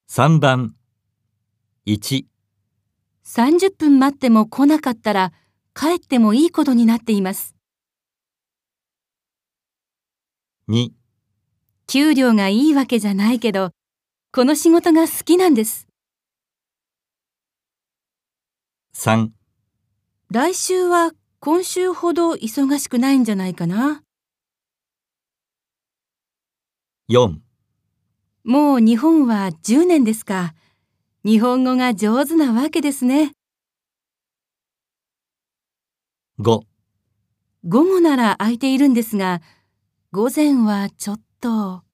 3番1、 30分待っても来なかったら帰ってもいいことになっています。 2、 給料がいいわけじゃないけど、この仕事が好きなんです。 3、 来週は今週ほど忙しくないんじゃないかな。 4、 もう日本は10年ですか。日本語が上手なわけですね。 5 午後なら空いているんですが、午前はちょっと。